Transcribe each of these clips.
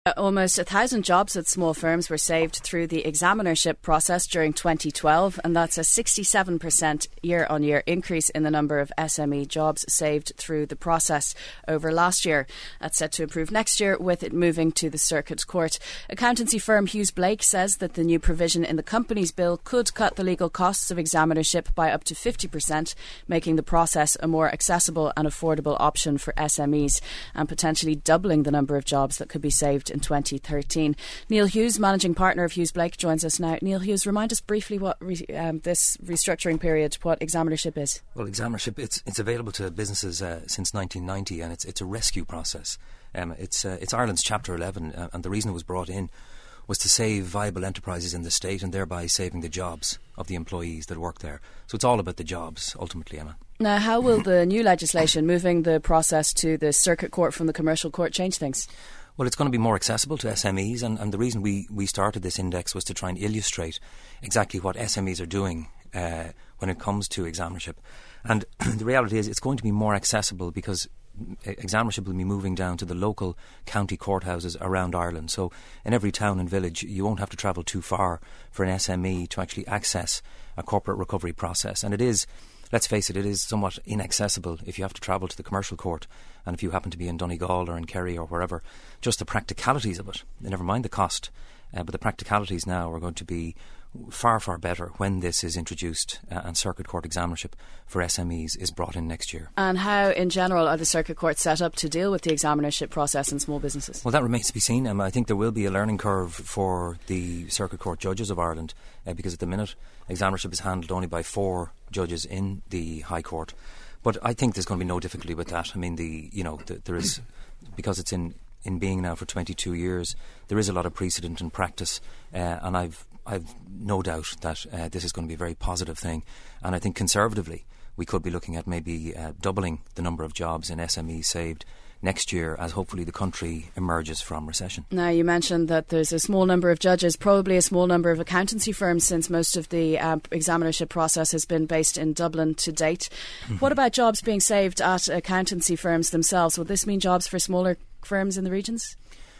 Almost 1,000 jobs at small firms were saved through the examinership process during 2012, and that's a 67% year-on-year increase in the number of SME jobs saved through the process over last year. That's set to improve next year with it moving to the Circuit Court. Accountancy firm Hughes Blake says that the new provision in the Companies Bill could cut the legal costs of examinership by up to 50%, making the process a more accessible and affordable option for SMEs and potentially doubling the number of jobs that could be saved in 2013. Neil Hughes, Managing Partner of Hughes Blake, joins us now. Neil Hughes, remind us briefly what this restructuring period, what examinership is. Well, examinership, it's available to businesses since 1990, and it's a rescue process. It's Ireland's Chapter 11, and the reason it was brought in was to save viable enterprises in the state and thereby saving the jobs of the employees that work there. So it's all about the jobs, ultimately, Emma. Now, how will the new legislation moving the process to the Circuit Court from the Commercial Court change things? Well, it's going to be more accessible to SMEs, and the reason we started this index was to try and illustrate exactly what SMEs are doing when it comes to examinership. And the reality is it's going to be more accessible because examinership will be moving down to the local county courthouses around Ireland. So in every town and village, you won't have to travel too far for an SME to actually access a corporate recovery process. And it is, let's face it, it is somewhat inaccessible if you have to travel to the Commercial Court, and if you happen to be in Donegal or in Kerry or wherever. Just the practicalities of it, never mind the cost, but the practicalities now are going to be far, far better when this is introduced and Circuit Court examinership for SMEs is brought in next year. And how, in general, are the Circuit Courts set up to deal with the examinership process in small businesses? Well, that remains to be seen. I think there will be a learning curve for the Circuit Court judges of Ireland because at the minute examinership is handled only by 4 judges in the High Court. But I think there's going to be no difficulty with that. I mean, there is, because it's in being now for 22 years, there is a lot of precedent and practice, and I've no doubt that this is going to be a very positive thing. And I think conservatively, we could be looking at maybe doubling the number of jobs in SMEs saved next year as hopefully the country emerges from recession. Now, you mentioned that there's a small number of judges, probably a small number of accountancy firms, since most of the examinership process has been based in Dublin to date. What about jobs being saved at accountancy firms themselves? Will this mean jobs for smaller firms in the regions?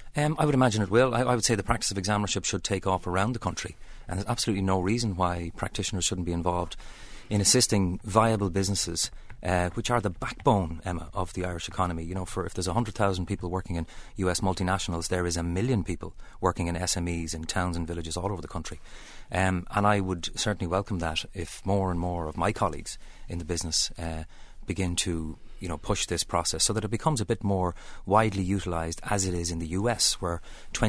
I would imagine it will. I would say the practice of examinership should take off around the country, and there's absolutely no reason why practitioners shouldn't be involved in assisting viable businesses, which are the backbone, Emma, of the Irish economy. You know, if there's 100,000 people working in US multinationals, there is 1 million people working in SMEs in towns and villages all over the country. And I would certainly welcome that if more and more of my colleagues in the business begin to push this process so that it becomes a bit more widely utilised, as it is in the US, where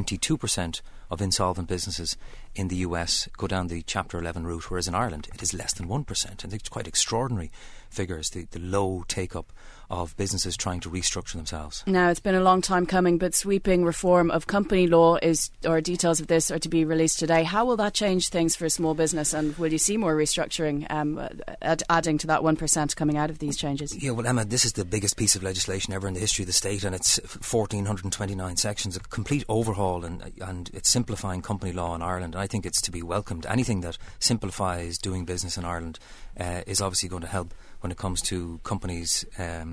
22% of insolvent businesses in the US go down the Chapter 11 route, whereas in Ireland it is less than 1%. And it's quite extraordinary figures, the low take-up of businesses trying to restructure themselves. Now, it's been a long time coming, but sweeping reform of company law details of this are to be released today. How will that change things for a small business, and will you see more restructuring adding to that 1% coming out of these changes? Yeah, well, Emma, this is the biggest piece of legislation ever in the history of the state, and it's 1,429 sections, a complete overhaul, and it's simplifying company law in Ireland. And I think it's to be welcomed. Anything that simplifies doing business in Ireland is obviously going to help when it comes to companies,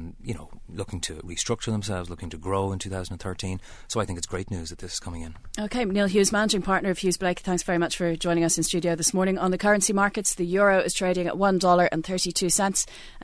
looking to restructure themselves, looking to grow in 2013. So I think it's great news that this is coming in. OK, Neil Hughes, Managing Partner of Hughes Blake, thanks very much for joining us in studio this morning. On the currency markets, the euro is trading at $1.32.